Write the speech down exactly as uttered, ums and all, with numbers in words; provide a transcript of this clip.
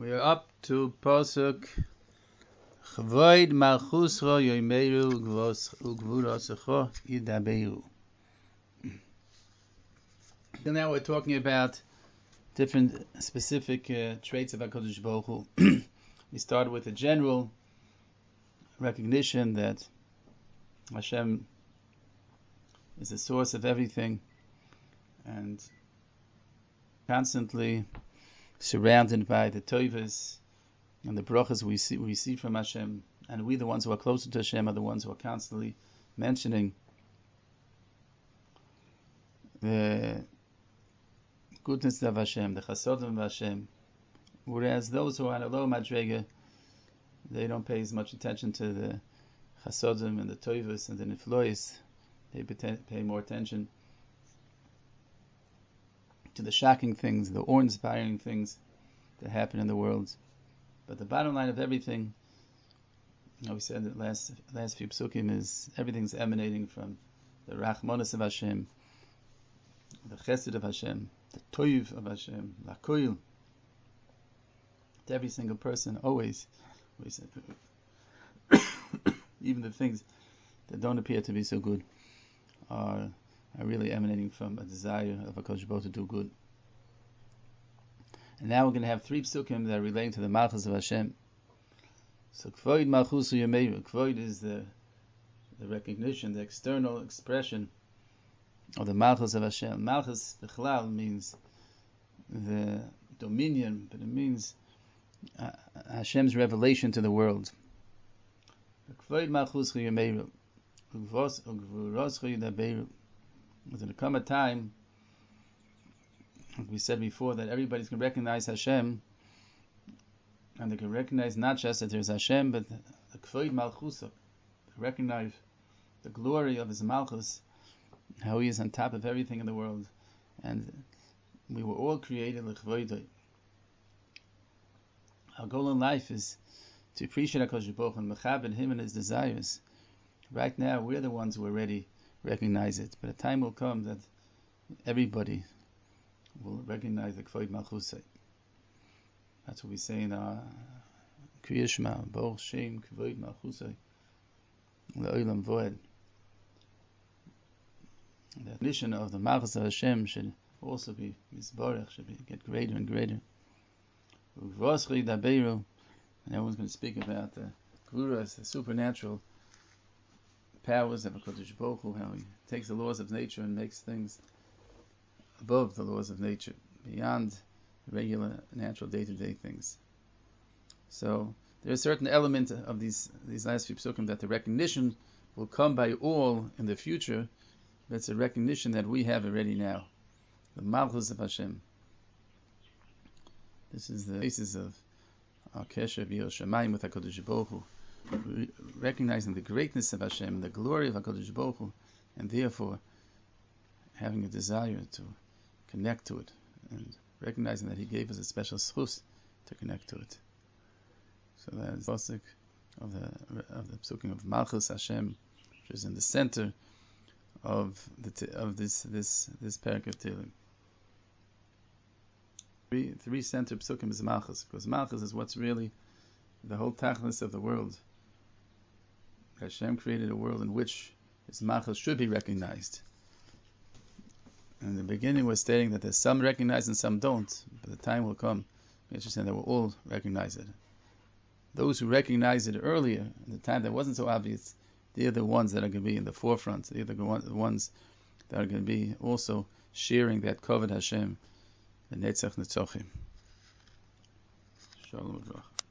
We are up to Pasuk Chvoid Malchuscha Yomeru Ugvurosecha Yidaberu. So now we're talking about different specific uh, traits of HaKadosh Baruch Hu. We started with a general recognition that Hashem is the source of everything and constantly surrounded by the tovas and the brachas we see we receive from Hashem, and we, the ones who are closer to Hashem, are the ones who are constantly mentioning the goodness of Hashem, the chasodim of Hashem, whereas those who are on a low madrega, they don't pay as much attention to the chasodim and the tovas and the niflois. They pay more attention to the shocking things, the awe-inspiring things that happen in the world. But the bottom line of everything, you know, we said that last last few psukim, is everything's emanating from the rachmanos of Hashem, the chesed of Hashem, the toiv of Hashem, lakoil. To every single person, always, always even the things that don't appear to be so good are are really emanating from a desire of HaKadosh Baruch Hu to do good. And now we're going to have three psukim that are relating to the Malchus of Hashem. So Kvoid Malchusu Yameru. Kvoid is the the recognition, the external expression of the Malchus of Hashem. Malchus Bichlal means the dominion, but it means uh, Hashem's revelation to the world. Kvoid Malchusu Yameru. Ugvos Ugvuroscha Yidaberu. There's going to come a time, like we said before, that everybody's going to recognize Hashem, and they can recognize not just that there's Hashem, but the Kvoid Malchusa, recognize the glory of His Malchus, how He is on top of everything in the world, and we were all created l'Kvoidoi. Our goal in life is to appreciate HaKadosh Baruch Hu and mechabed Him and His desires. Right now, we're the ones who already recognize it, but a time will come that everybody will recognize the Kvoid Malchusay. That's what we say in our Kriya Shema, Baruch Shem Kvoid Malchusay Le'olam Voed. The mission of the Malchus of Hashem should also be Mizborech, should be, get greater and greater. Uvoschi Daberu, and everyone's going to speak about the Guras, the supernatural powers of HaKadosh Baruch Hu, how He takes the laws of nature and makes things above the laws of nature, beyond regular, natural, day-to-day things. So there is a certain element of these these last few psukim that the recognition will come by all in the future, but it's a recognition that we have already now. The Malchus of Hashem. This is the basis of our Kesher B'Yir Shamayim with HaKadosh Baruch Hu. Recognizing the greatness of Hashem, the glory of HaKadosh Baruch Hu, and therefore having a desire to connect to it, and recognizing that He gave us a special schus to connect to it. So that is the pasuk of the of the psukim of Malchus Hashem, which is in the center of the of this this this parak of Tehillim. Three three center psukim is Malchus, because Malchus is what's really the whole tachlis of the world. Hashem created a world in which His Malchus should be recognized. In the beginning, we're stating that there's some recognize and some don't, but the time will come, we understand that we'll all recognize it. Those who recognize it earlier, in the time that wasn't so obvious, they're the ones that are going to be in the forefront. They're the ones that are going to be also sharing that Kavod Hashem, the Netzach Netzochim. Shalom Uvracha.